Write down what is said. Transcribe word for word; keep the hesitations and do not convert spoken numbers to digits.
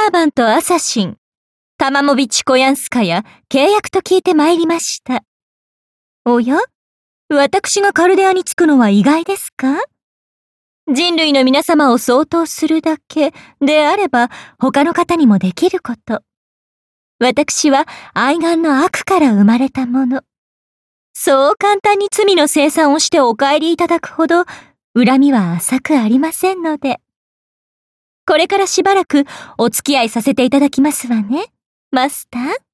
ーバント・アサシン、タマモビチ・コヤンスカヤ、契約と聞いて参りました。おや？私がカルデアに着くのは意外ですか？人類の皆様を相当するだけであれば、他の方にもできること。私は愛玩の悪から生まれたもの。そう簡単に罪の清算をしてお帰りいただくほど、恨みは浅くありませんので。これからしばらくお付き合いさせていただきますわね、マスター。